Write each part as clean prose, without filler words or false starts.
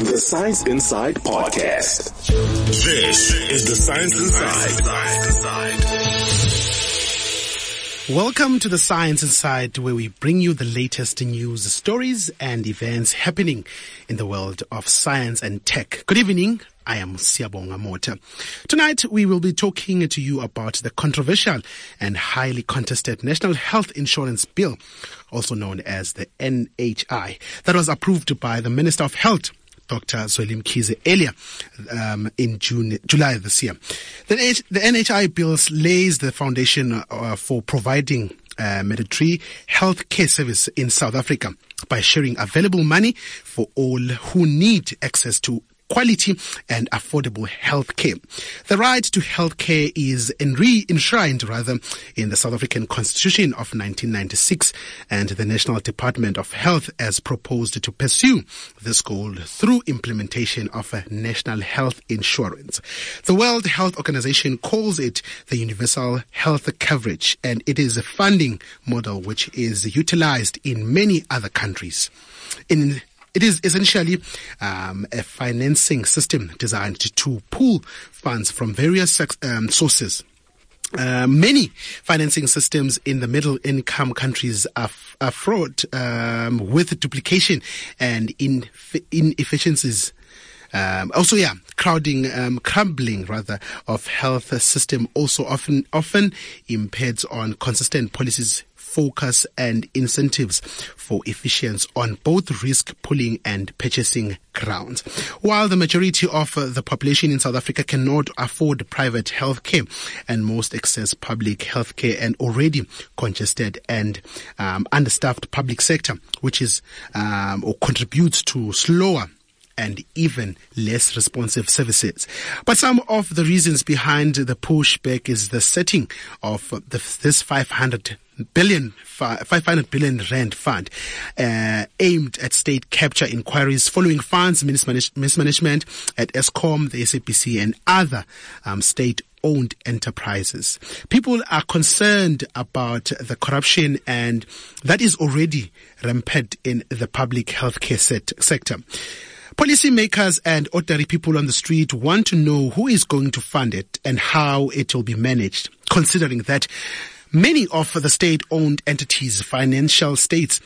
The Science Inside Podcast. This is The Science Inside. Welcome to The Science Inside, where we bring you the latest news, stories, and events happening in the world of science and tech. Good evening. I am Siyabonga Mota. Tonight, we will be talking to you about the controversial and highly contested National Health Insurance Bill, also known as the NHI, that was approved by the Minister of Health, Dr. Zweli Mkhize, earlier in July this year. The NHI bill lays the foundation for providing mandatory health care service in South Africa by sharing available money for all who need access to quality and affordable health care. The right to health care is enshrined in the South African Constitution of 1996, and the National Department of Health has proposed to pursue this goal through implementation of a national health insurance. The World Health Organization calls it the universal health coverage, and it is a funding model which is utilized in many other countries. It is essentially a financing system designed to pool funds from various sources. Many financing systems in the middle-income countries are fraught with duplication and inefficiencies. Crumbling of health system also often impedes on consistent policies, focus and incentives for efficiency on both risk pooling and purchasing grounds. While the majority of the population in South Africa cannot afford private health care, and most access public health care and already congested and understaffed public sector, which is or contributes to slower and even less responsive services. But some of the reasons behind the pushback is the setting of this 500 billion rand fund aimed at state capture inquiries following funds mismanagement at Eskom, the SABC, and other state-owned enterprises. People are concerned about the corruption, and that is already rampant in the public healthcare sector. Policymakers and ordinary people on the street want to know who is going to fund it and how it will be managed, considering that many of the state-owned entities' financial status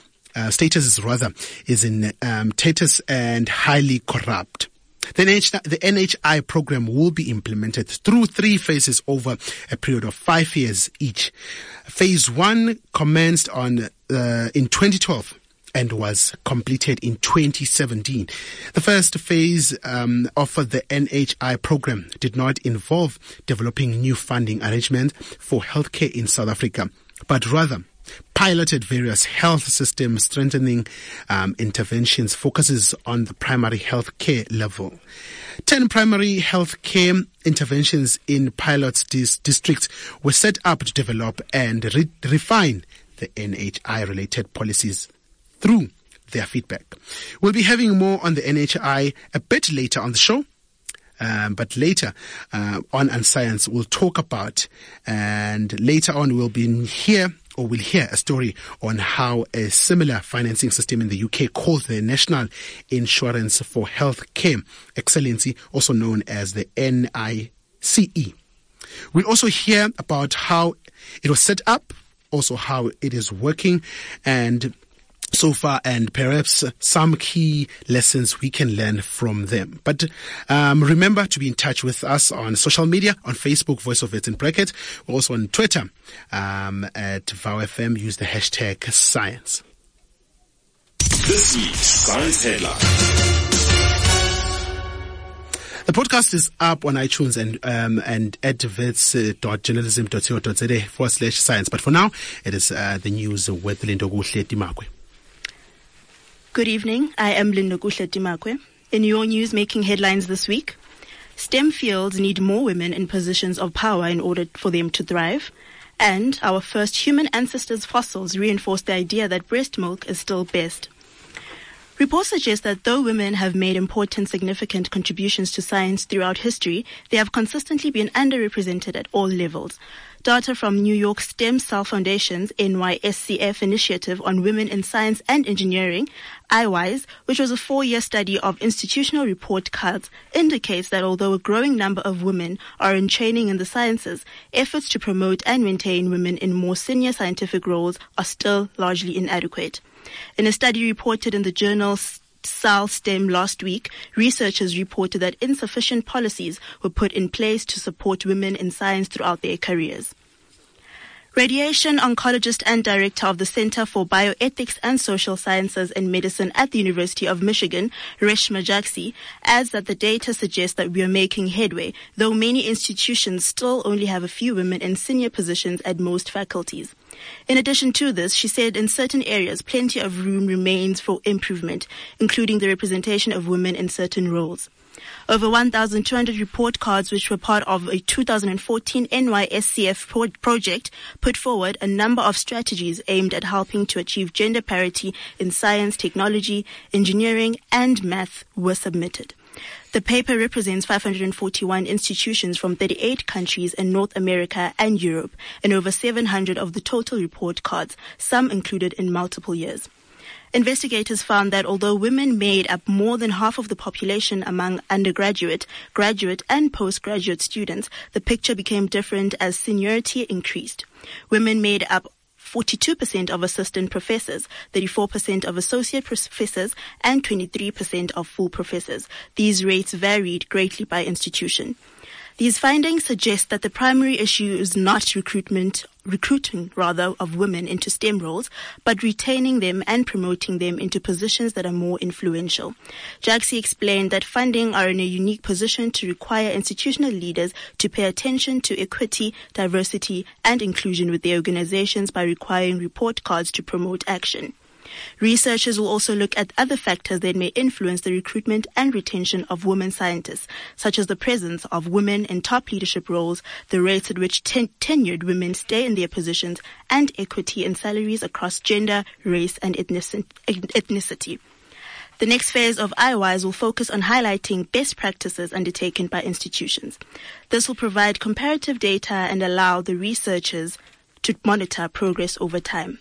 is in status and highly corrupt. The NHI program will be implemented through 3 phases over a period of 5 years each. Phase 1 commenced in 2012. And was completed in 2017. The first phase of the NHI program did not involve developing new funding arrangements for healthcare in South Africa, but rather piloted various health systems strengthening interventions focuses on the primary health care level. 10 primary health care interventions in pilot districts were set up to develop and refine the NHI-related policies through their feedback. We'll be having more on the NHI a bit later on the show, but later on Science we'll talk about, and later on we'll hear a story on how a similar financing system in the UK called the National Insurance for Health Care Excellency, also known as the NICE. We'll also hear about how it was set up, also how it is working, and so far, and perhaps some key lessons we can learn from them. But remember to be in touch with us on social media, on Facebook, Voice of It in brackets. We're also on Twitter at VowFM. Use the hashtag science. This week's Science Headline. The podcast is up on iTunes and at wits.journalism.co.za/science. But for now, it is the news with Lindokuhle Timakwe. Good evening, I am Lindokuhle Timakwe. In your news making headlines this week, STEM fields need more women in positions of power in order for them to thrive, and our first human ancestors' fossils reinforce the idea that breast milk is still best. Reports suggest that though women have made important, significant contributions to science throughout history, they have consistently been underrepresented at all levels. Data from New York Stem Cell Foundation's NYSCF initiative on women in science and engineering, IWISE, which was a 4-year study of institutional report cards, indicates that although a growing number of women are in training in the sciences, efforts to promote and maintain women in more senior scientific roles are still largely inadequate. In a study reported in the journal Cell STEM last week, researchers reported that insufficient policies were put in place to support women in science throughout their careers. Radiation oncologist and director of the Center for Bioethics and Social Sciences and Medicine at the University of Michigan, Reshma Jagsi, adds that the data suggests that we are making headway, though many institutions still only have a few women in senior positions at most faculties. In addition to this, she said in certain areas plenty of room remains for improvement, including the representation of women in certain roles. Over 1,200 report cards, which were part of a 2014 NYSCF project, put forward a number of strategies aimed at helping to achieve gender parity in science, technology, engineering, and math were submitted. The paper represents 541 institutions from 38 countries in North America and Europe, and over 700 of the total report cards, some included in multiple years. Investigators found that although women made up more than half of the population among undergraduate, graduate, and postgraduate students, the picture became different as seniority increased. Women made up 42% of assistant professors, 34% of associate professors, and 23% of full professors. These rates varied greatly by institution. These findings suggest that the primary issue is not recruiting of women into STEM roles, but retaining them and promoting them into positions that are more influential. Jagsi explained that funding are in a unique position to require institutional leaders to pay attention to equity, diversity, and inclusion with their organizations by requiring report cards to promote action. Researchers will also look at other factors that may influence the recruitment and retention of women scientists, such as the presence of women in top leadership roles, the rates at which tenured women stay in their positions, and equity in salaries across gender, race, and ethnicity. The next phase of IWISE will focus on highlighting best practices undertaken by institutions. This will provide comparative data and allow the researchers to monitor progress over time.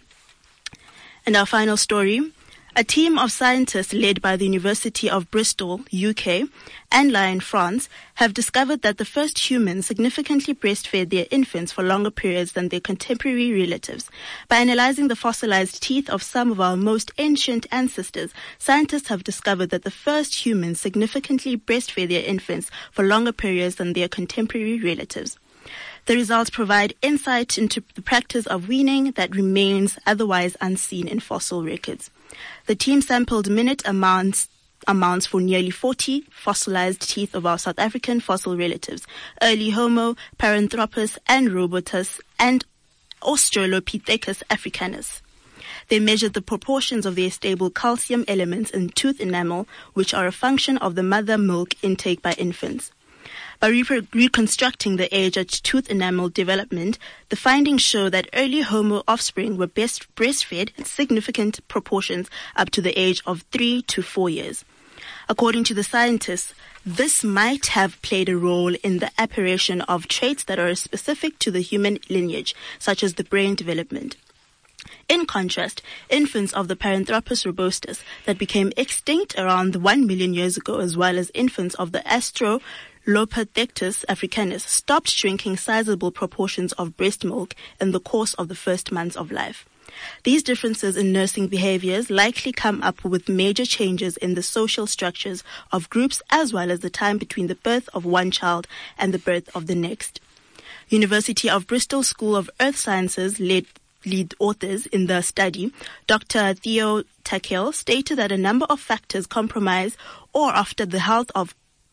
And our final story, a team of scientists led by the University of Bristol, UK, and Lyon, France, have discovered that the first humans significantly breastfed their infants for longer periods than their contemporary relatives. By analyzing the fossilized teeth of some of our most ancient ancestors, scientists have discovered that the first humans significantly breastfed their infants for longer periods than their contemporary relatives. The results provide insight into the practice of weaning that remains otherwise unseen in fossil records. The team sampled minute amounts for nearly 40 fossilized teeth of our South African fossil relatives, early Homo, Paranthropus, and Robotus, and Australopithecus africanus. They measured the proportions of their stable calcium elements in tooth enamel, which are a function of the mother milk intake by infants. By reconstructing the age at tooth enamel development, the findings show that early Homo offspring were best breastfed in significant proportions up to the age of 3 to 4 years. According to the scientists, this might have played a role in the apparition of traits that are specific to the human lineage, such as the brain development. In contrast, infants of the Paranthropus robustus that became extinct around 1 million years ago, as well as infants of the Australopithecus africanus, stopped drinking sizable proportions of breast milk in the course of the first months of life. These differences in nursing behaviors likely come up with major changes in the social structures of groups, as well as the time between the birth of one child and the birth of the next. University of Bristol School of Earth Sciences lead authors in the study, Dr. Theo Takel, stated that a number of factors compromise or after the health of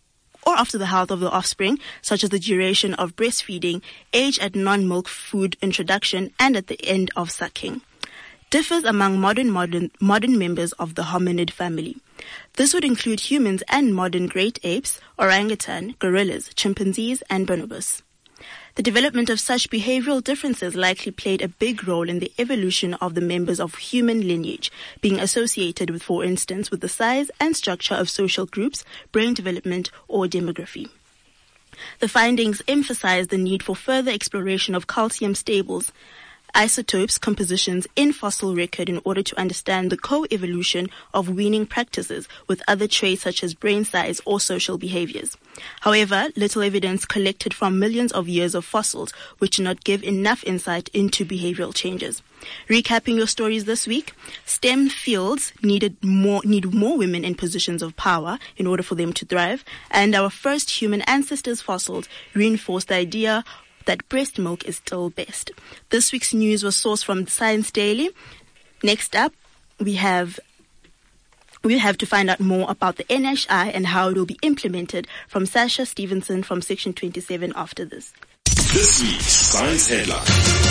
the offspring, such as the duration of breastfeeding, age at non-milk food introduction, and at the end of sucking, differs among modern members of the hominid family. This would include humans and modern great apes, orangutan, gorillas, chimpanzees, and bonobos. The development of such behavioral differences likely played a big role in the evolution of the members of human lineage, being associated with, for instance, with the size and structure of social groups, brain development, or demography. The findings emphasize the need for further exploration of calcium stables, isotopes, compositions in fossil record in order to understand the co-evolution of weaning practices with other traits such as brain size or social behaviors. However, little evidence collected from millions of years of fossils which do not give enough insight into behavioral changes. Recapping your stories this week, STEM fields need more women in positions of power in order for them to thrive, and our first human ancestors fossils reinforce the idea that breast milk is still best. This week's news was sourced from Science Daily. Next up, we have to find out more about the NHI and how it will be implemented from Sasha Stevenson from Section 27 after this. This week's Science Headline.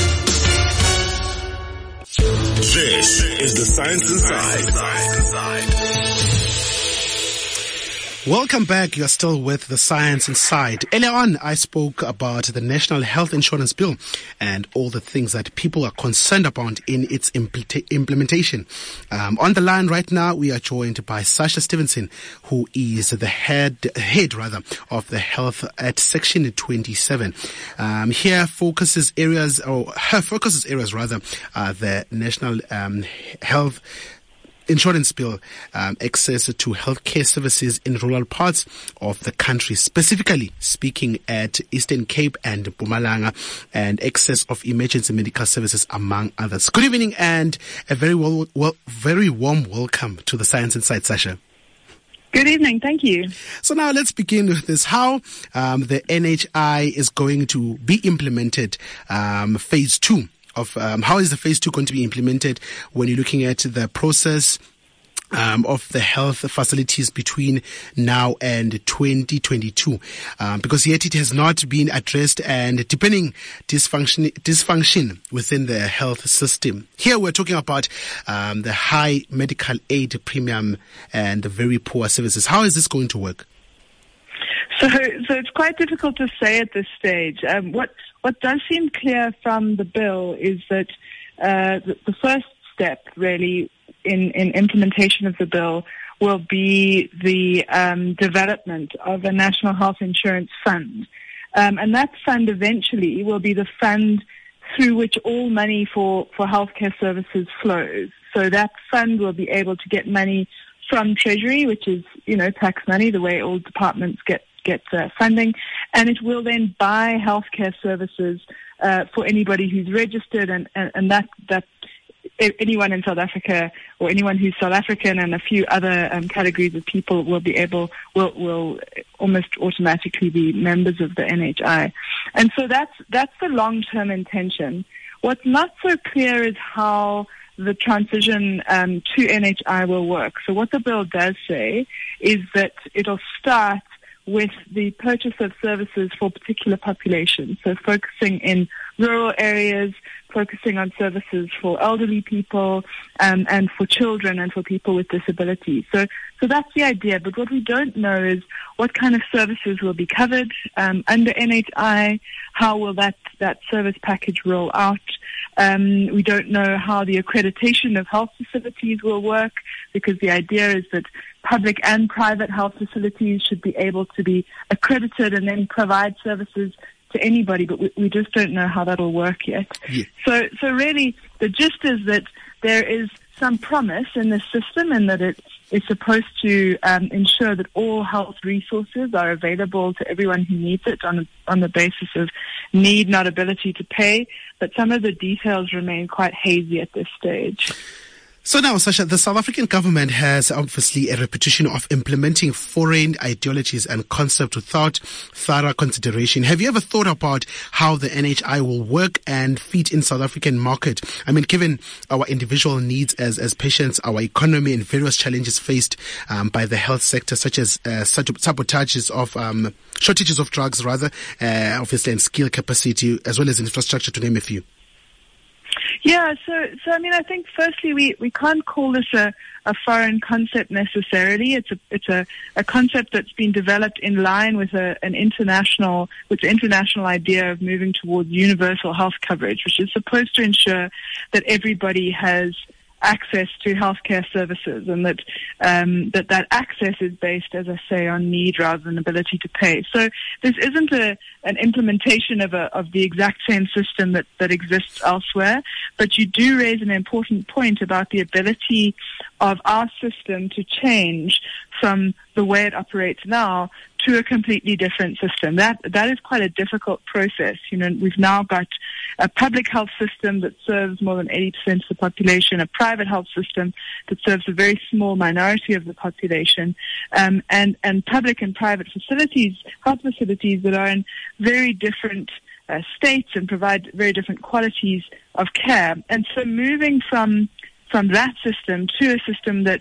This is the Science Inside. Welcome back. You're still with the Science Inside. Earlier on, I spoke about the National Health Insurance Bill and all the things that people are concerned about in its implementation. On the line right now, we are joined by Sasha Stevenson, who is the head of the health at Section 27. Her focuses areas, the National Health Insurance Bill, access to healthcare services in rural parts of the country, specifically speaking at Eastern Cape and Mpumalanga, and access of emergency medical services, among others. Good evening and a very warm welcome to the Science Inside, Sasha. Good evening. Thank you. So now let's begin with this. How the NHI is going to be implemented, phase 2. How is the phase 2 going to be implemented when you're looking at the process of the health facilities between now and 2022? Because yet it has not been addressed, and depending dysfunction within the health system. Here we're talking about the high medical aid premium and the very poor services. How is this going to work? So it's quite difficult to say at this stage. What does seem clear from the bill is that the first step, really, in implementation of the bill will be the development of a national health insurance fund. And that fund eventually will be the fund through which all money for healthcare services flows. So that fund will be able to get money from Treasury, which is, tax money, the way all departments get funding, and it will then buy healthcare services for anybody who's registered, and that anyone in South Africa or anyone who's South African and a few other categories of people will almost automatically be members of the NHI. And so that's the long-term intention. What's not so clear is how the transition to NHI will work. So what the bill does say is that it'll start with the purchase of services for particular populations. So focusing in rural areas, focusing on services for elderly people, and for children and for people with disabilities. So that's the idea. But what we don't know is what kind of services will be covered under NHI. How will that service package roll out? We don't know how the accreditation of health facilities will work, because the idea is that public and private health facilities should be able to be accredited and then provide services to anybody, but we just don't know how that'll work yet. Yeah. So really, the gist is that there is some promise in the system, and that it is supposed to ensure that all health resources are available to everyone who needs it on the basis of need, not ability to pay. But some of the details remain quite hazy at this stage. So now, Sasha, the South African government has obviously a reputation of implementing foreign ideologies and concepts without thorough consideration. Have you ever thought about how the NHI will work and fit in South African market? I mean, given our individual needs as patients, our economy, and various challenges faced by the health sector, such as shortages of drugs, obviously, and skill capacity, as well as infrastructure, to name a few. Yeah, so I mean, I think firstly we can't call this a foreign concept necessarily. It's a concept that's been developed in line with the international idea of moving towards universal health coverage, which is supposed to ensure that everybody has access to healthcare services, and that that access is based, as I say, on need rather than ability to pay. So this isn't an implementation of the exact same system that exists elsewhere, but you do raise an important point about the ability of our system to change from the way it operates now to a completely different system. That is quite a difficult process. We've now got a public health system that serves more than 80% of the population, a private health system that serves a very small minority of the population, and public and private facilities, health facilities that are in very different states and provide very different qualities of care. And so moving from that system to a system that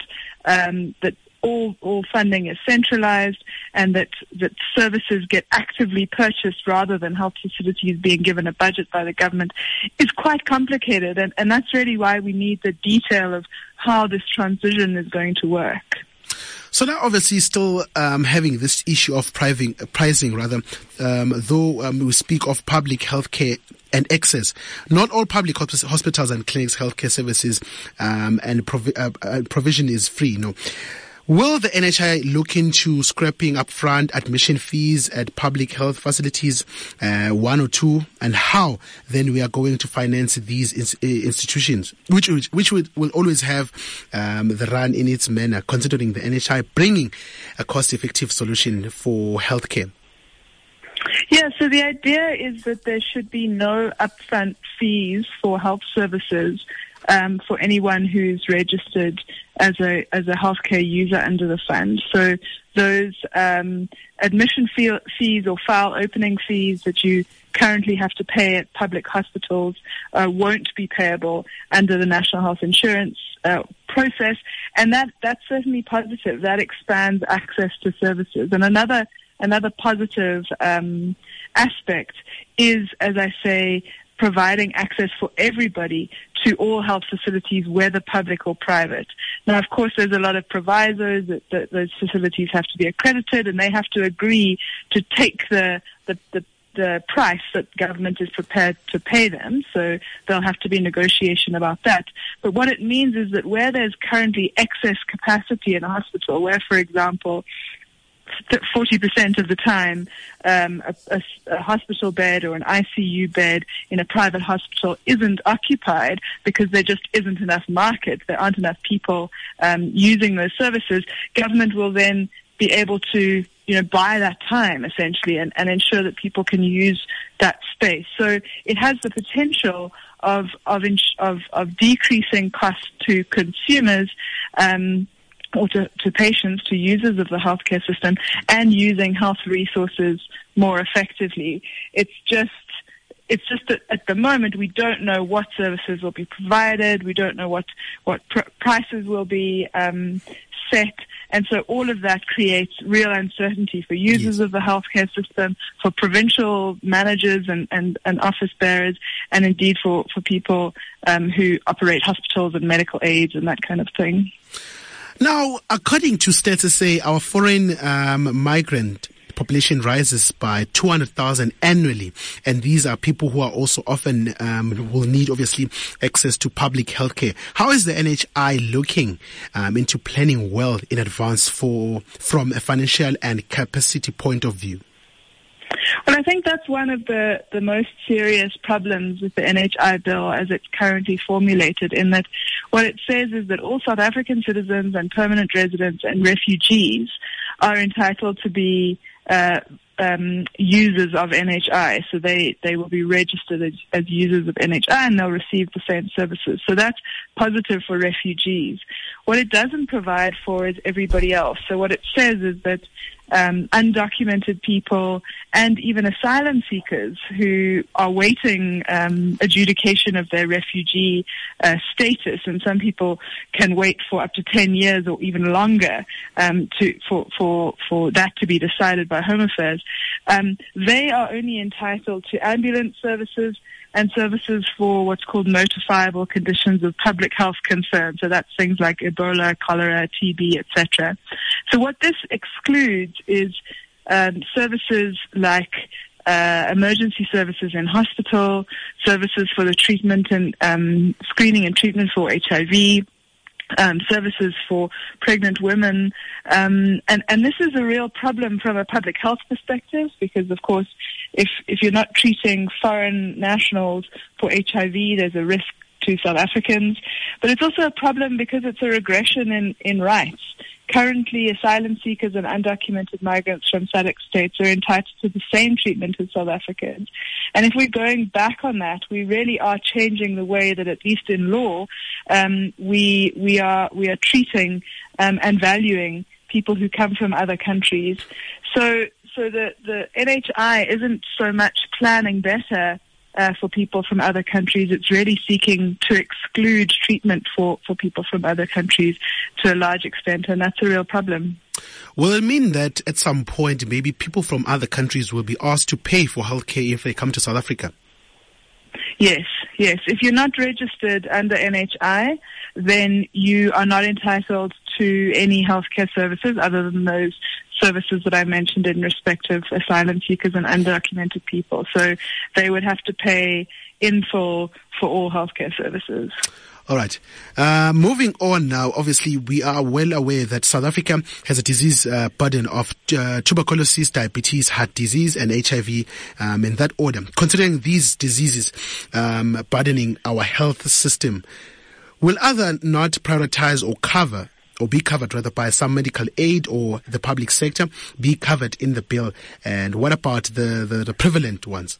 all funding is centralized and that services get actively purchased rather than health facilities being given a budget by the government is quite complicated. And that's really why we need the detail of how this transition is going to work. So now, obviously, still having this issue of pricing, though we speak of public healthcare and access. Not all public hospitals and clinics healthcare services and provision is free. No. Will the NHI look into scrapping upfront admission fees at public health facilities, one or two, and how then we are going to finance these institutions, which will always have the run in its manner, considering the NHI bringing a cost-effective solution for healthcare? Yeah, so the idea is that there should be no upfront fees for health services for anyone who's registered as a healthcare user under the fund. So those admission fees or file opening fees that you currently have to pay at public hospitals won't be payable under the National Health Insurance process, and that's certainly positive. That expands access to services. And another positive aspect is, as I say, providing access for everybody to all health facilities, whether public or private. Now, of course, there's a lot of provisos that those facilities have to be accredited, and they have to agree to take the price that government is prepared to pay them. So there'll have to be negotiation about that. But what it means is that where there's currently excess capacity in a hospital, where, for example, 40% of the time, a hospital bed or an ICU bed in a private hospital isn't occupied because there just isn't enough market. There aren't enough people using those services. Government will then be able to, buy that time essentially and ensure that people can use that space. So it has the potential of decreasing costs to consumers. Or to patients, to users of the healthcare system, and using health resources more effectively. It's just that at the moment we don't know what services will be provided. We don't know what prices will be set. And so all of that creates real uncertainty for users of the healthcare system, for provincial managers and office bearers, and indeed for people who operate hospitals and medical aids and that kind of thing. Now, according to Stats SA, our foreign migrant population rises by 200,000 annually, and these are people who are also often will need, obviously, access to public healthcare. How is the NHI looking into planning well in advance from a financial and capacity point of view? Well, I think that's one of the most serious problems with the NHI bill as it's currently formulated, in that what it says is that all South African citizens and permanent residents and refugees are entitled to be users of NHI. So they will be registered as users of NHI, and they'll receive the same services. So that's positive for refugees. What it doesn't provide for is everybody else. So what it says is that undocumented people and even asylum seekers who are waiting adjudication of their refugee status, and some people can wait for up to 10 years or even longer for that to be decided by Home Affairs, they are only entitled to ambulance services and services for what's called notifiable conditions of public health concern. So that's things like Ebola, cholera, TB, etc. So what this excludes is services like emergency services in hospital, services for the treatment and screening and treatment for HIV, services for pregnant women. And this is a real problem from a public health perspective because, of course, if you're not treating foreign nationals for HIV, there's a risk to South Africans. But it's also a problem because it's a regression in rights. Currently, asylum seekers and undocumented migrants from SADC states are entitled to the same treatment as South Africans. And if we're going back on that, we really are changing the way that, at least in law, we are treating and valuing people who come from other countries. So the NHI isn't so much planning better for people from other countries. It's really seeking to exclude treatment for people from other countries to a large extent, and that's a real problem. Will it mean that at some point maybe people from other countries will be asked to pay for healthcare if they come to South Africa? Yes. If you're not registered under NHI, then you are not entitled to any healthcare services other than those services that I mentioned in respect of asylum seekers and undocumented people. So they would have to pay in full for all healthcare services. All right. Moving on now, obviously we are well aware that South Africa has a disease burden of tuberculosis, diabetes, heart disease and HIV in that order. Considering these diseases burdening our health system, will other not prioritize or be covered rather by some medical aid or the public sector be covered in the bill? And what about the prevalent ones?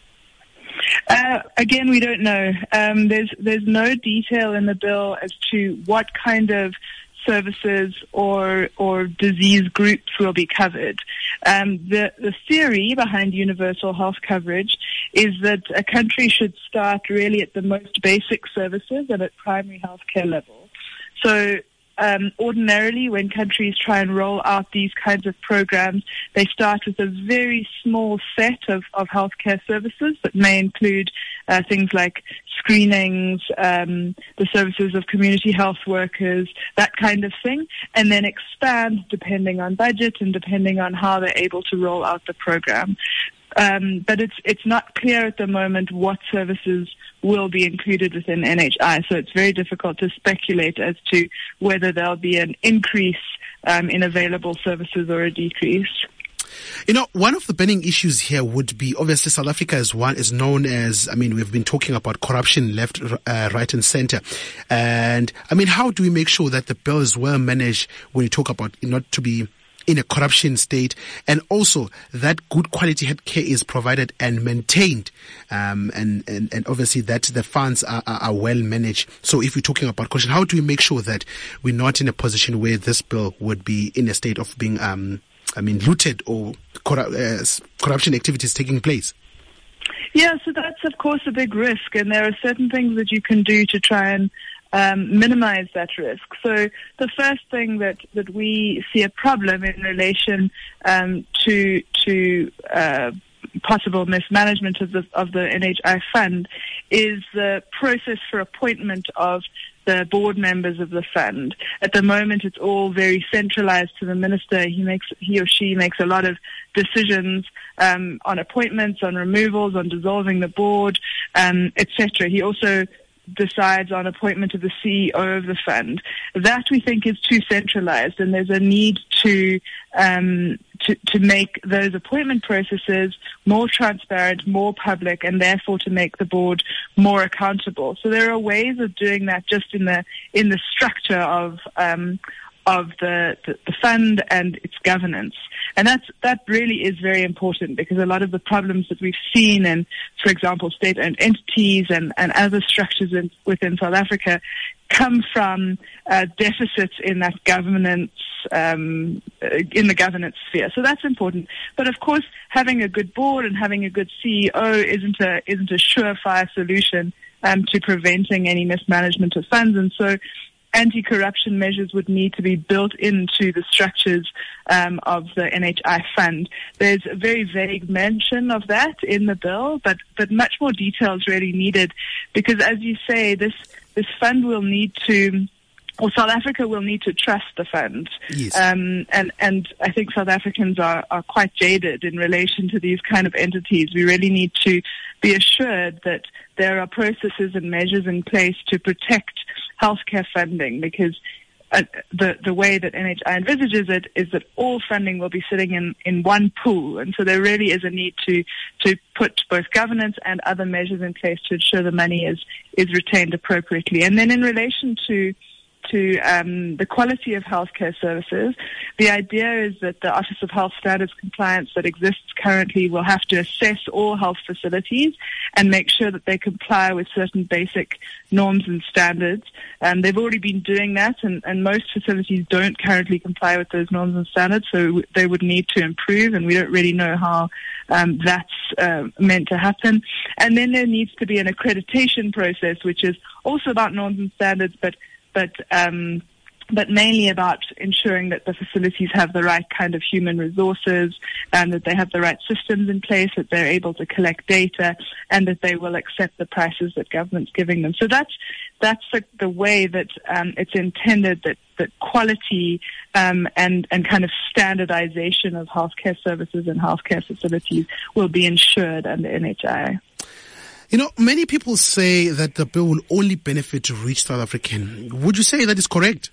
Again, we don't know. There's no detail in the bill as to what kind of services or disease groups will be covered. The theory behind universal health coverage is that a country should start really at the most basic services and at primary healthcare level. So ordinarily, when countries try and roll out these kinds of programs, they start with a very small set of healthcare services that may include things like screenings, the services of community health workers, that kind of thing, and then expand depending on budget and depending on how they're able to roll out the program. But it's not clear at the moment what services will be included within NHI, so it's very difficult to speculate as to whether there'll be an increase in available services or a decrease. You know, one of the burning issues here would be, obviously, South Africa is known as, we've been talking about corruption left, right and center. And, how do we make sure that the bill is well managed when you talk about not to be in a corruption state, and also that good quality healthcare is provided and maintained, and obviously that the funds are well managed. So if we're talking about corruption, how do we make sure that we're not in a position where this bill would be in a state of being, looted or corruption activities taking place? Yeah, so that's of course a big risk, and there are certain things that you can do to try and minimize that risk. So the first thing that we see a problem in relation to possible mismanagement of the NHI fund is the process for appointment of the board members of the fund. At the moment, it's all very centralized to the minister. He or she makes a lot of decisions on appointments, on removals, on dissolving the board, etc. He also decides on appointment of the CEO of the fund. That we think is too centralized, and there's a need to make those appointment processes more transparent, more public, and therefore to make the board more accountable. So there are ways of doing that just in the structure of the fund and its governance. And that really is very important, because a lot of the problems that we've seen in, for example, state-owned entities and other structures within South Africa come from deficits in that governance, in the governance sphere. So that's important. But of course, having a good board and having a good CEO isn't a surefire solution to preventing any mismanagement of funds. And so anti-corruption measures would need to be built into the structures of the NHI fund. There's a very vague mention of that in the bill, but much more detail is really needed, because as you say, this fund will need to or South Africa will need to trust the fund. Yes. And I think South Africans are quite jaded in relation to these kind of entities. We really need to be assured that there are processes and measures in place to protect healthcare funding, because the way that NHI envisages it is that all funding will be sitting in one pool, and so there really is a need to put both governance and other measures in place to ensure the money is retained appropriately. And then in relation to the quality of healthcare services, the idea is that the Office of Health Standards Compliance that exists currently will have to assess all health facilities and make sure that they comply with certain basic norms and standards. They've already been doing that, and most facilities don't currently comply with those norms and standards, so they would need to improve, and we don't really know how that's meant to happen. And then there needs to be an accreditation process, which is also about norms and standards, but mainly about ensuring that the facilities have the right kind of human resources, and that they have the right systems in place, that they're able to collect data, and that they will accept the prices that government's giving them. So that's the way that it's intended that quality and kind of standardization of healthcare services and healthcare facilities will be ensured under NHI. You know, many people say that the bill will only benefit rich South African. Would you say that is correct?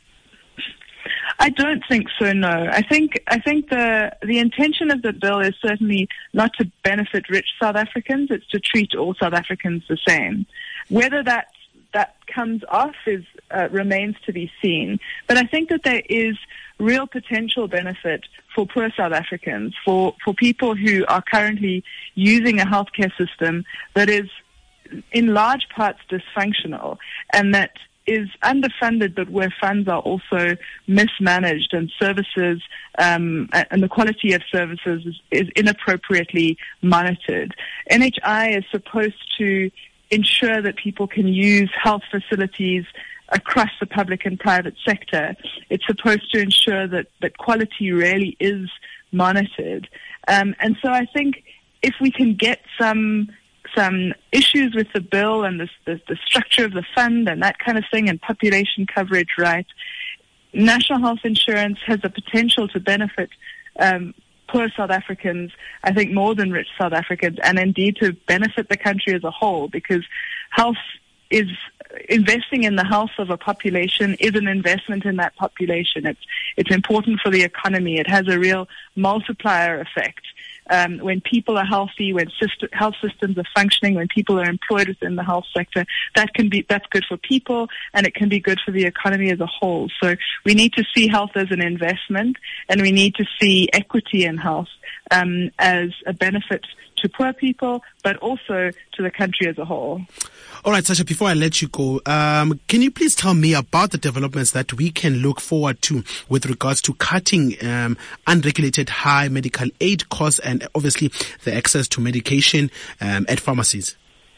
I don't think so, no. I think the intention of the bill is certainly not to benefit rich South Africans, it's to treat all South Africans the same. Whether that comes off remains to be seen. But I think that there is real potential benefit for poor South Africans, for people who are currently using a healthcare system that is in large parts dysfunctional and that is underfunded, but where funds are also mismanaged and services and the quality of services is inappropriately monitored. NHI is supposed to ensure that people can use health facilities across the public and private sector. It's supposed to ensure that quality really is monitored. And so I think if we can get some issues with the bill and the structure of the fund and that kind of thing and population coverage right, national health insurance has the potential to benefit poor South Africans, I think more than rich South Africans, and indeed to benefit the country as a whole, because health is investing in the health of a population is an investment in that population. It's important for the economy. It has a real multiplier effect. When people are healthy, when health systems are functioning, when people are employed within the health sector, that's good for people, and it can be good for the economy as a whole. So we need to see health as an investment, and we need to see equity in health as a benefit to poor people, but also to the country as a whole. All right, Sasha, before I let you go, can you please tell me about the developments that we can look forward to with regards to cutting unregulated high medical aid costs and obviously the access to medication at pharmacies?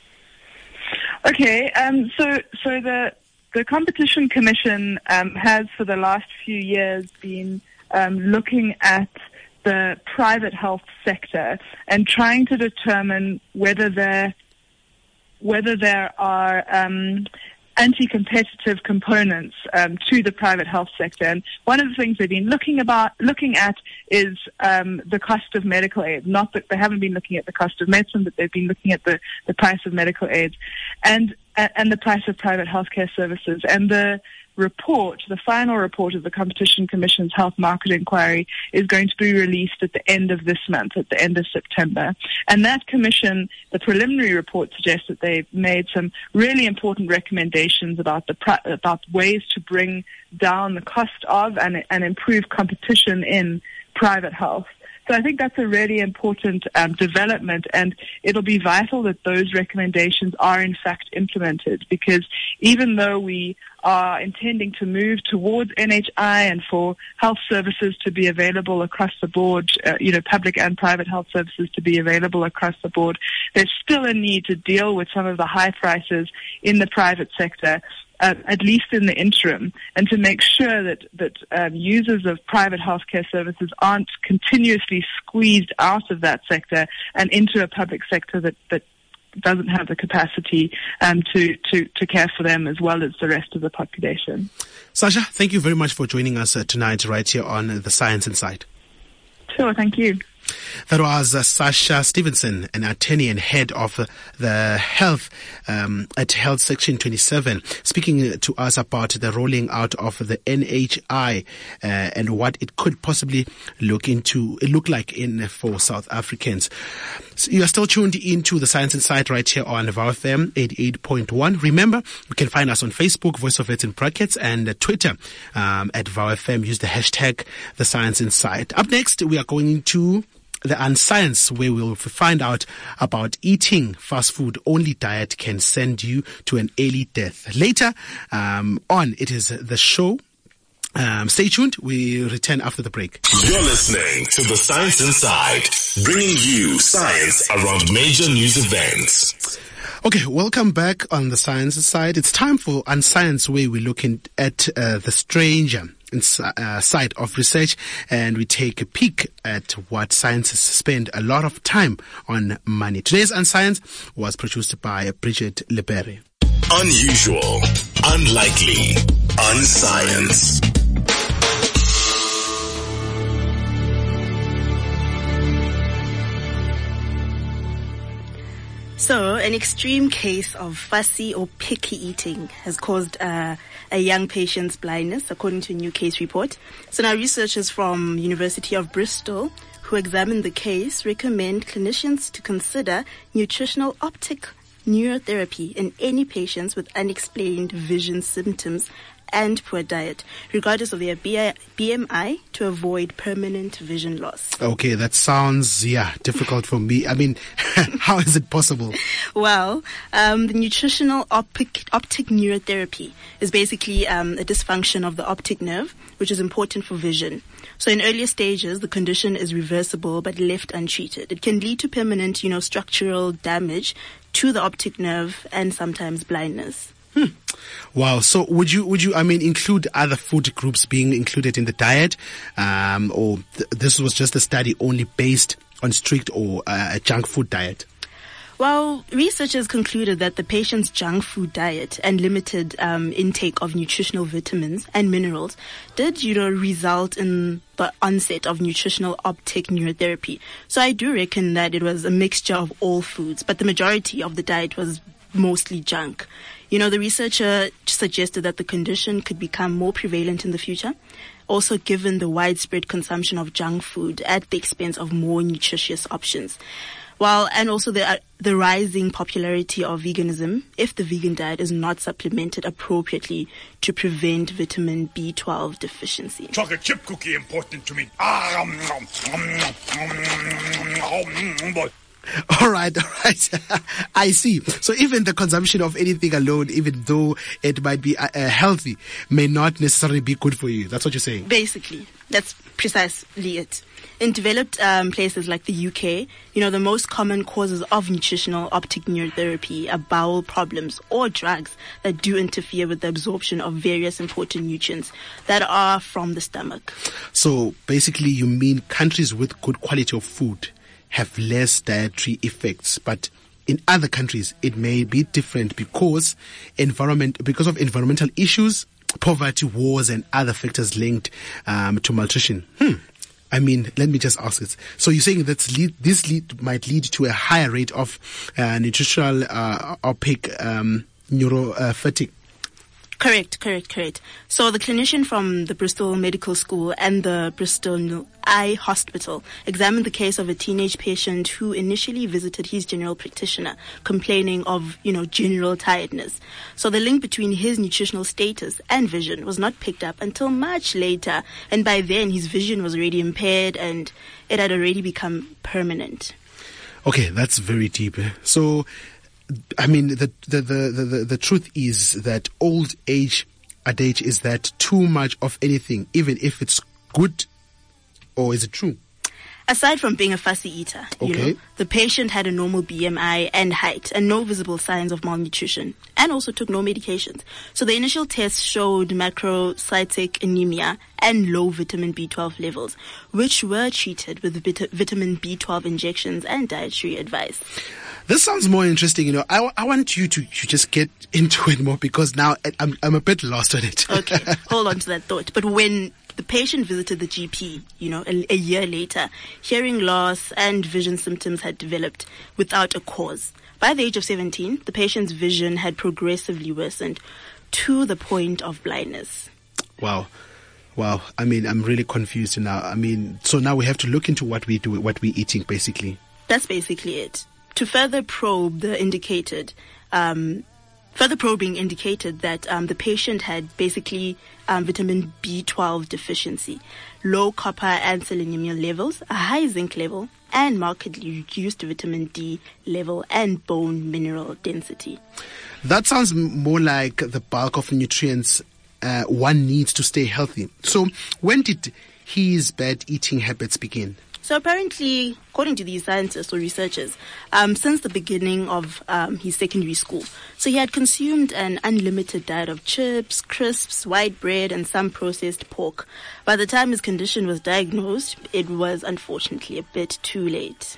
Okay, so the Competition Commission has for the last few years been looking at the private health sector and trying to determine whether there are anti-competitive components to the private health sector. And one of the things they've been looking at is the cost of medical aid. Not that they haven't been looking at the cost of medicine, but they've been looking at the price of medical aid and the price of private healthcare services. And the final report of the Competition Commission's Health Market Inquiry is going to be released at the end of this month, at the end of September. And that commission, the preliminary report suggests that they've made some really important recommendations about ways to bring down the cost of and improve competition in private health. So I think that's a really important development, and it'll be vital that those recommendations are in fact implemented, because even though we are intending to move towards NHI and for health services to be available across the board, public and private health services to be available across the board, there's still a need to deal with some of the high prices in the private sector, at least in the interim, and to make sure that users of private healthcare services aren't continuously squeezed out of that sector and into a public sector that doesn't have the capacity to care for them as well as the rest of the population. Sasha, thank you very much for joining us tonight right here on The Science Inside. Sure, thank you. That was Sasha Stevenson, an attorney and head of the health at Health Section 27, speaking to us about the rolling out of the NHI and what it could possibly look like for South Africans. So you are still tuned into The Science Inside right here on VOW FM 88.1. Remember, you can find us on Facebook, Voice of It in brackets, and Twitter at VOW FM. Use the hashtag The Science Inside. Up next, we are going into the Unscience, where we'll find out about eating fast food only diet can send you to an early death. Later on, it is the show. Stay tuned. We return after the break. You're listening to The Science Inside, bringing you science around major news events. Okay, welcome back on The Science Side. It's time for Unscience, where we're looking at the stranger side of research, and we take a peek at what scientists spend a lot of time on money. Today's Unscience was produced by Bridget Leberry. Unusual, unlikely, unscience. So, an extreme case of fussy or picky eating has caused a young patient's blindness, according to a new case report. So now researchers from University of Bristol, who examined the case, recommend clinicians to consider nutritional optic neurotherapy in any patients with unexplained vision symptoms and poor diet, regardless of their BMI, to avoid permanent vision loss. Okay, that sounds, difficult for me. I mean, how is it possible? Well, the nutritional optic neurotherapy is basically a dysfunction of the optic nerve, which is important for vision. So in earlier stages, the condition is reversible but left untreated. It can lead to permanent, structural damage to the optic nerve and sometimes blindness. Wow. So would you include other food groups being included in the diet, or this was just a study only based on strict or a junk food diet? Well, researchers concluded that the patient's junk food diet and limited intake of nutritional vitamins and minerals did, result in the onset of nutritional optic neurotherapy. So I do reckon that it was a mixture of all foods, but the majority of the diet was mostly junk. The researcher suggested that the condition could become more prevalent in the future, also given the widespread consumption of junk food at the expense of more nutritious options. And also the rising popularity of veganism if the vegan diet is not supplemented appropriately to prevent vitamin B12 deficiency. Chocolate chip cookie important to me. All right. I see. So even the consumption of anything alone, even though it might be healthy, may not necessarily be good for you. That's what you're saying? Basically, that's precisely it. In developed places like the UK, the most common causes of nutritional optic neurotherapy are bowel problems or drugs that do interfere with the absorption of various important nutrients that are from the stomach. So basically you mean countries with good quality of food have less dietary effects, but in other countries it may be different because of environmental issues, poverty, wars, and other factors linked to malnutrition. I mean, let me just ask this. So you're saying that this might lead to a higher rate of nutritional optic neuropathy? Correct. So the clinician from the Bristol Medical School and the Bristol Eye Hospital examined the case of a teenage patient who initially visited his general practitioner complaining of, general tiredness. So the link between his nutritional status and vision was not picked up until much later. And by then his vision was already impaired and it had already become permanent. Okay, that's very deep. So I mean, the truth is that old age adage is that too much of anything, even if it's good, or is it true? Aside from being a fussy eater, the patient had a normal BMI and height and no visible signs of malnutrition, and also took no medications. So the initial tests showed macrocytic anemia and low vitamin B12 levels, which were treated with vitamin B12 injections and dietary advice. This sounds more interesting. I want you to just get into it more, because now I'm a bit lost on it. Okay, hold on to that thought. But when the patient visited the GP, a year later, hearing loss and vision symptoms had developed without a cause. By the age of 17, the patient's vision had progressively worsened to the point of blindness. Wow. I mean, I'm really confused now. I mean, so now we have to look into what we do, what we're eating, basically. That's basically it. To further probe, further probing indicated that the patient had basically vitamin B12 deficiency, low copper and selenium levels, a high zinc level, and markedly reduced vitamin D level and bone mineral density. That sounds more like the bulk of nutrients one needs to stay healthy. So when did his bad eating habits begin? So apparently, according to these scientists or researchers, since the beginning of his secondary school. So he had consumed an unlimited diet of chips, crisps, white bread, and some processed pork. By the time his condition was diagnosed, it was unfortunately a bit too late.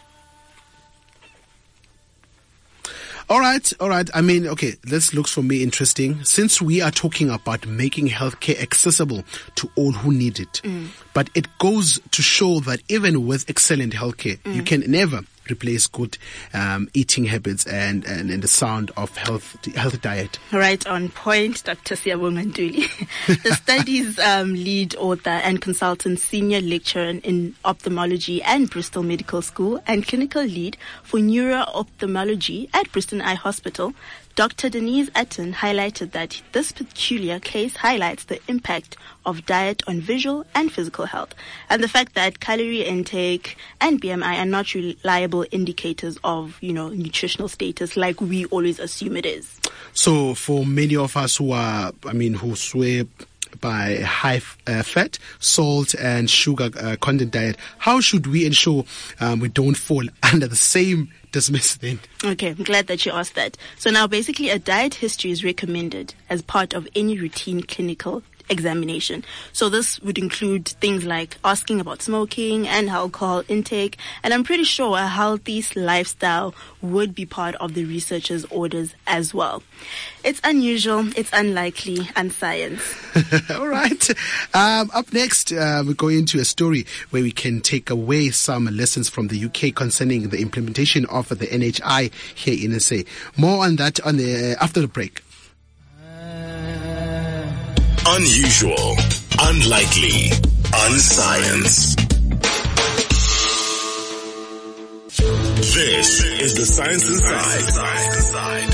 All right. I mean, okay, this looks for me interesting. Since we are talking about making healthcare accessible to all who need it, but it goes to show that even with excellent healthcare, you can never replace good eating habits and the sound of healthy diet. Right on point, Dr. Siyabonga Ntuli. The study's lead author and consultant senior lecturer in ophthalmology at Bristol Medical School and clinical lead for neuro-ophthalmology at Bristol Eye Hospital, Dr. Denise Atten highlighted that this peculiar case highlights the impact of diet on visual and physical health, and the fact that calorie intake and BMI are not reliable indicators of, nutritional status like we always assume it is. So for many of us who swear by high fat, salt and sugar content diet, how should we ensure we don't fall under the same dismiss then? Okay, I'm glad that you asked that. So now basically a diet history is recommended as part of any routine clinical examination. So this would include things like asking about smoking and alcohol intake, and I'm pretty sure a healthy lifestyle would be part of the researcher's orders as well. It's unusual, it's unlikely, and science. All right. Up next, we go into a story where we can take away some lessons from the UK concerning the implementation of the NHI here in SA. More on that after the break. Unusual, unlikely, unscience. This is the Science Inside.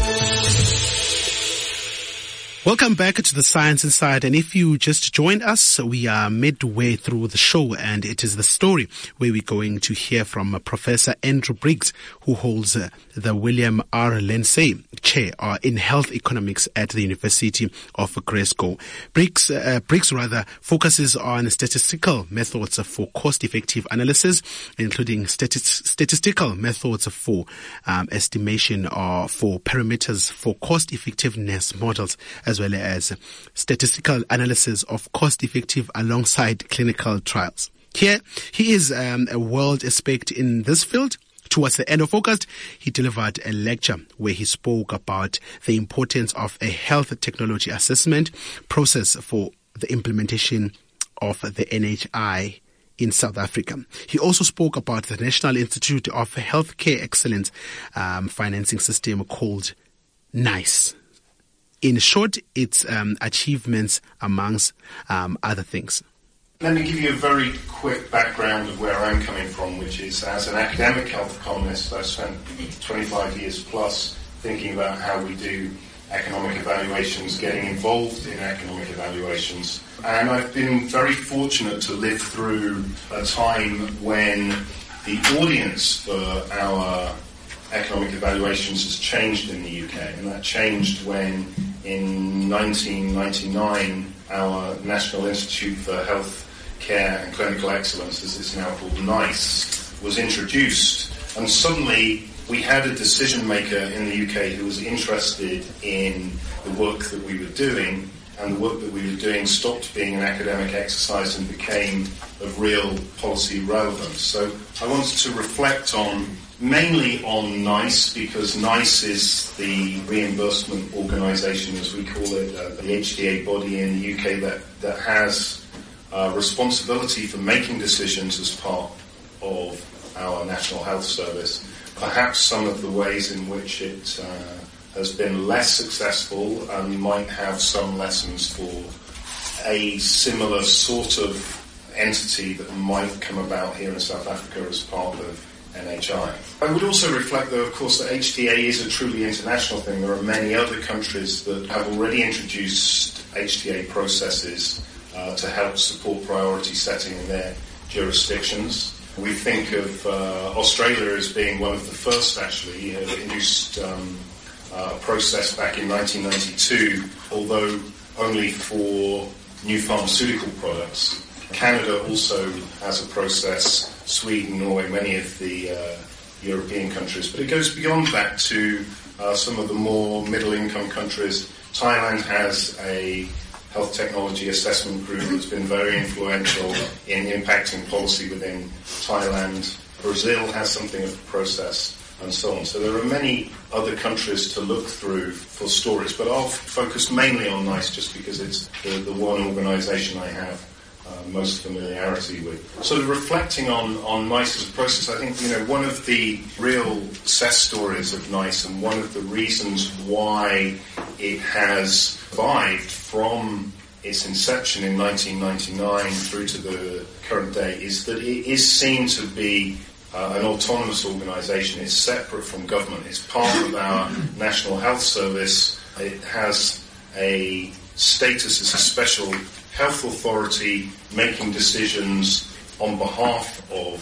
Welcome back to the Science Inside, and if you just joined us, we are midway through the show, and it is the story where we're going to hear from Professor Andrew Briggs, who holds the William R. Lindsay Chair in Health Economics at the University of Glasgow. Briggs focuses on statistical methods for cost-effective analysis, including statistical methods for estimation for parameters for cost-effectiveness models, as well as statistical analysis of cost-effective alongside clinical trials. Here, he is a world expert in this field. Towards the end of August, he delivered a lecture where he spoke about the importance of a health technology assessment process for the implementation of the NHI in South Africa. He also spoke about the National Institute of Healthcare Excellence financing system called NICE. In short, its achievements amongst other things. Let me give you a very quick background of where I'm coming from, which is as an academic health economist, I've spent 25 years plus thinking about how we do economic evaluations, getting involved in economic evaluations. And I've been very fortunate to live through a time when the audience for our economic evaluations has changed in the UK, and that changed when in 1999 our National Institute for Health Care and Clinical Excellence, as it's now called, NICE, was introduced, and suddenly we had a decision maker in the UK who was interested in the work that we were doing, and the work that we were doing stopped being an academic exercise and became of real policy relevance. So I wanted to reflect mainly on NICE, because NICE is the reimbursement organisation, as we call it, the HTA body in the UK that has responsibility for making decisions as part of our National Health Service. Perhaps some of the ways in which it has been less successful and might have some lessons for a similar sort of entity that might come about here in South Africa as part of NHI. I would also reflect, though, of course, that HTA is a truly international thing. There are many other countries that have already introduced HTA processes to help support priority setting in their jurisdictions. We think of Australia as being one of the first, actually, introduced a process back in 1992, although only for new pharmaceutical products. Canada also has a process, Sweden, Norway, many of the European countries, but it goes beyond that to some of the more middle-income countries. Thailand has a health technology assessment group that's been very influential in impacting policy within Thailand. Brazil has something of a process, and so on. So there are many other countries to look through for stories, but I'll focus mainly on NICE just because it's the one organisation I have most familiarity with. Sort of reflecting on NICE as a process, I think, one of the real success stories of NICE and one of the reasons why it has survived from its inception in 1999 through to the current day is that it is seen to be an autonomous organisation. It's separate from government. It's part of our National Health Service. It has a status as a special health authority making decisions on behalf of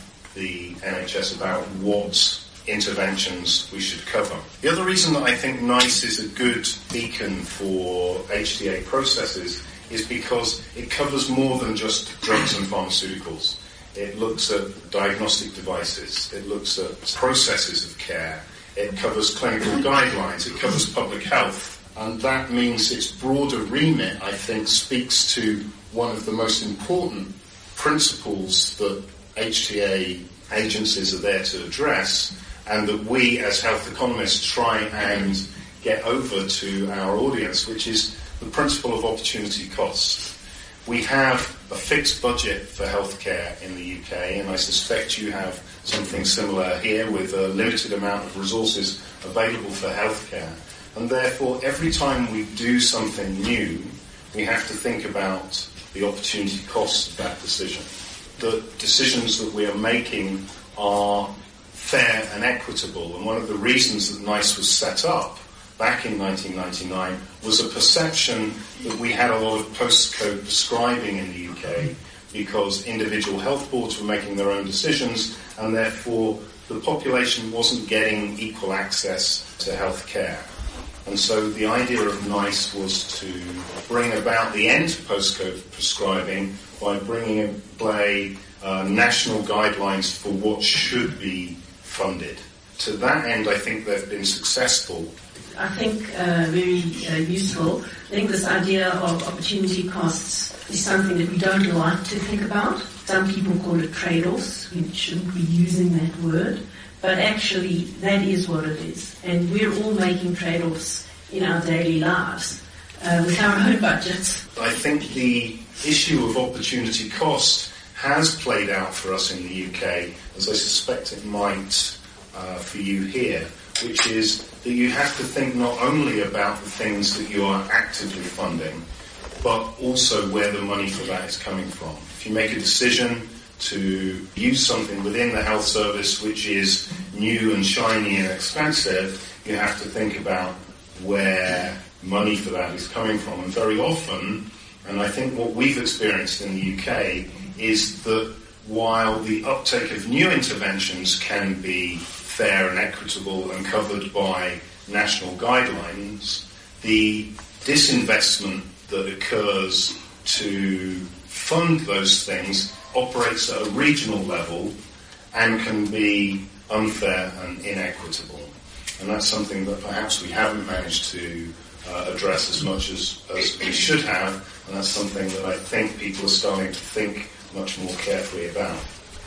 the NHS about what interventions we should cover. The other reason that I think NICE is a good beacon for HTA processes is because it covers more than just drugs and pharmaceuticals. It looks at diagnostic devices. It looks at processes of care. It covers clinical guidelines. It covers public health. And that means its broader remit, I think, speaks to one of the most important principles that HTA agencies are there to address, and that we as health economists try and get over to our audience, which is the principle of opportunity cost. We have a fixed budget for healthcare in the UK, and I suspect you have something similar here with a limited amount of resources available for healthcare. And therefore, every time we do something new, we have to think about the opportunity cost of that decision. The decisions that we are making are fair and equitable, and one of the reasons that NICE was set up back in 1999 was a perception that we had a lot of postcode prescribing in the UK because individual health boards were making their own decisions, and therefore the population wasn't getting equal access to health care. And so the idea of NICE was to bring about the end to postcode prescribing by bringing in play national guidelines for what should be funded. To that end, I think they've been successful. I think very useful. I think this idea of opportunity costs is something that we don't like to think about. Some people call it trade-offs. We shouldn't be using that word. But actually, that is what it is. And we're all making trade-offs in our daily lives with our own budgets. I think the issue of opportunity cost has played out for us in the UK, as I suspect it might for you here, which is that you have to think not only about the things that you are actively funding, but also where the money for that is coming from. If you make a decision to use something within the health service which is new and shiny and expensive, you have to think about where money for that is coming from. And very often, and I think what we've experienced in the UK, is that while the uptake of new interventions can be fair and equitable and covered by national guidelines, the disinvestment that occurs to fund those things operates at a regional level and can be unfair and inequitable. And that's something that perhaps we haven't managed to address as much as we should have, and that's something that I think people are starting to think much more carefully about.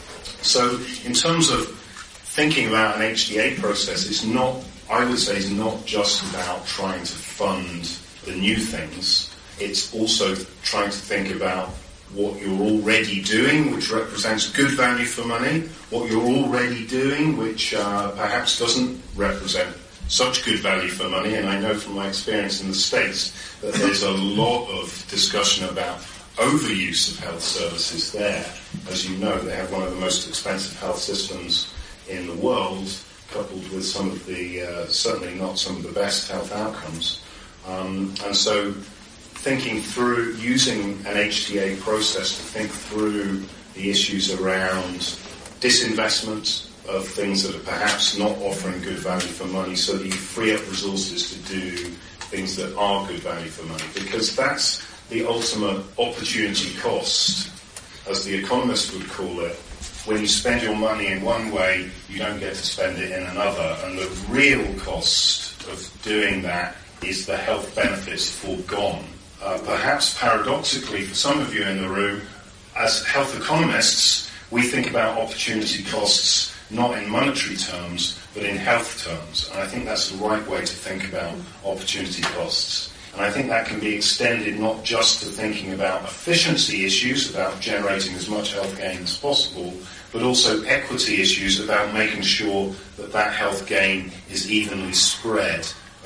So in terms of thinking about an HTA process, it's not, I would say, it's not just about trying to fund the new things. It's also trying to think about what you're already doing, which represents good value for money, what you're already doing, which perhaps doesn't represent such good value for money. And I know from my experience in the States that there's a lot of discussion about overuse of health services there. As you know, they have one of the most expensive health systems in the world, coupled with some of the, certainly not some of the best health outcomes. And so thinking through, using an HTA process to think through the issues around disinvestment of things that are perhaps not offering good value for money, so that you free up resources to do things that are good value for money. Because that's the ultimate opportunity cost, as the economists would call it. When you spend your money in one way, you don't get to spend it in another. And the real cost of doing that is the health benefits foregone. Perhaps paradoxically, for some of you in the room, as health economists, we think about opportunity costs not in monetary terms, but in health terms. And I think that's the right way to think about opportunity costs. And I think that can be extended not just to thinking about efficiency issues, about generating as much health gain as possible, but also equity issues about making sure that that health gain is evenly spread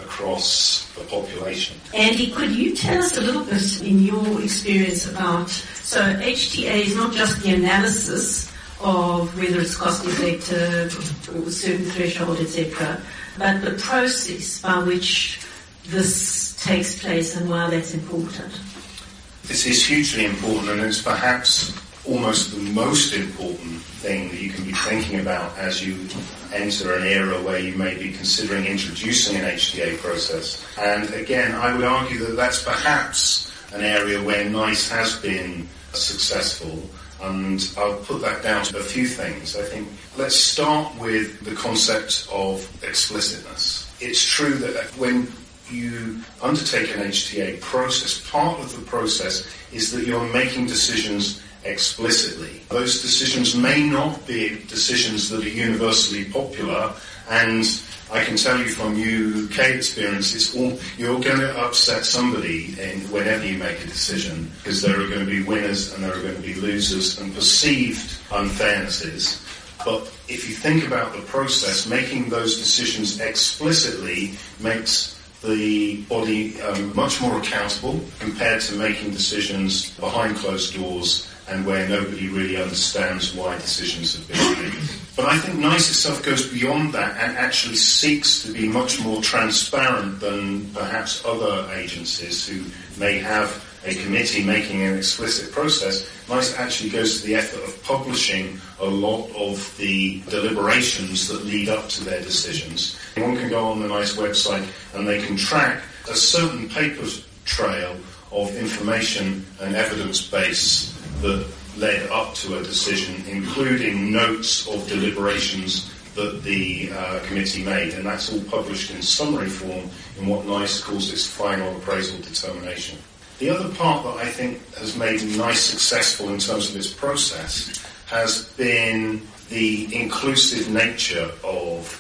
across the population. Andy, could you tell us a little bit in your experience about, so HTA is not just the analysis of whether it's cost effective or a certain threshold, etc., but the process by which this takes place and why that's important? This is hugely important, and it's perhaps almost the most important thing that you can be thinking about as you enter an era where you may be considering introducing an HTA process. And again, I would argue that that's perhaps an area where NICE has been successful, and I'll put that down to a few things. I think let's start with the concept of explicitness. It's true that when you undertake an HTA process, part of the process is that you're making decisions explicitly. Those decisions may not be decisions that are universally popular, and I can tell you from UK experience, you're going to upset somebody whenever you make a decision, because there are going to be winners and there are going to be losers and perceived unfairnesses. But if you think about the process, making those decisions explicitly makes the body much more accountable compared to making decisions behind closed doors and where nobody really understands why decisions have been made. But I think NICE itself goes beyond that and actually seeks to be much more transparent than perhaps other agencies who may have a committee making an explicit process. NICE actually goes to the effort of publishing a lot of the deliberations that lead up to their decisions. One can go on the NICE website and they can track a certain paper trail of information and evidence base that led up to a decision, including notes of deliberations that the committee made, and that's all published in summary form in what NICE calls its final appraisal determination. The other part that I think has made NICE successful in terms of its process has been the inclusive nature of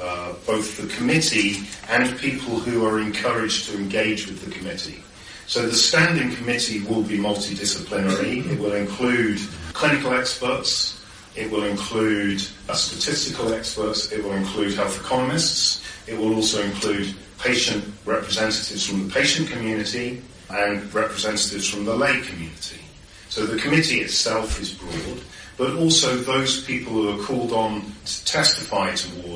both the committee and people who are encouraged to engage with the committee. So the standing committee will be multidisciplinary. It will include clinical experts, it will include statistical experts, it will include health economists, it will also include patient representatives from the patient community and representatives from the lay community. So the committee itself is broad, but also those people who are called on to testify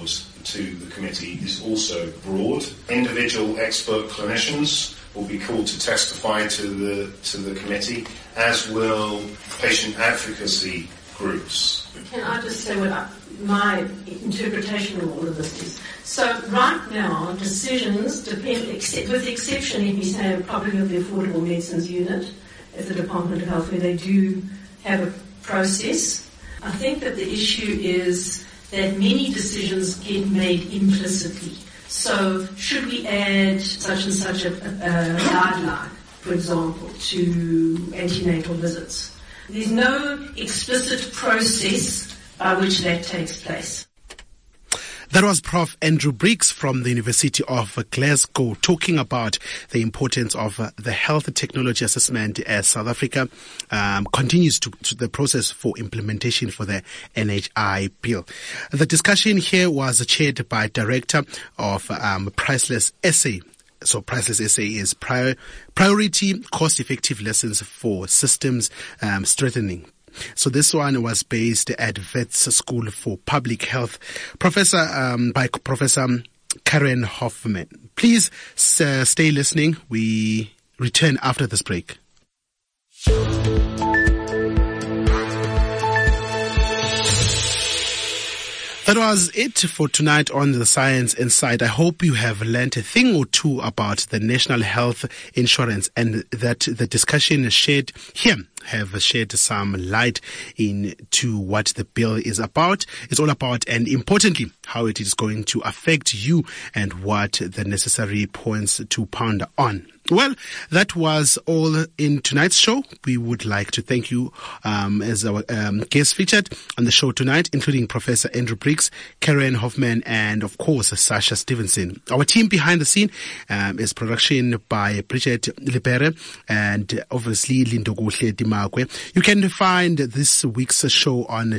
to the committee is also broad. Individual expert clinicians will be called to testify to the committee, as will patient advocacy groups. Can I just say what my interpretation of all of this is? So right now, decisions depend, with the exception, let me say, probably of the Affordable Medicines Unit at the Department of Health where they do have a process. I think that the issue is that many decisions get made implicitly. So should we add such and such a guideline, for example, to antenatal visits? There's no explicit process by which that takes place. That was Prof. Andrew Briggs from the University of Glasgow talking about the importance of the health technology assessment as South Africa continues to the process for implementation for the NHI bill. The discussion here was chaired by Director of Priceless SA. So Priceless SA is Priority Cost-Effective Lessons for Systems Strengthening. So this one was based at Wits School for Public Health, by Professor Karen Hoffman. Please stay listening. We return after this break. That was it for tonight on The Science Inside. I hope you have learned a thing or two about the National Health Insurance and that the discussion shared here have shed some light into what the bill is about. It's all about, and importantly, how it is going to affect you and what the necessary points to ponder on. Well, that was all in tonight's show. We would like to thank you as our guests featured on the show tonight, including Professor Andrew Briggs, Karen Hoffman, and of course, Sasha Stevenson. Our team behind the scene is production by Bridget Libere and obviously Lindokuhle Dimakwe. You can find this week's show on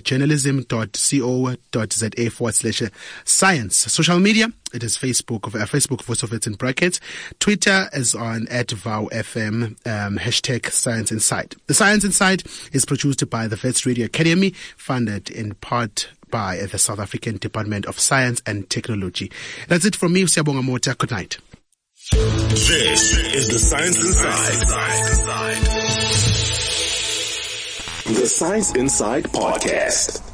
journalism.co.za/science. Social media, it is Facebook Voice of It in brackets. Twitter is on @VowFM, hashtag Science Inside. The Science Inside is produced by the Vets Radio Academy, funded in part by the South African Department of Science and Technology. That's it from me, Siyabonga Mota. Good night. This is the Science Inside. The Science Inside Podcast.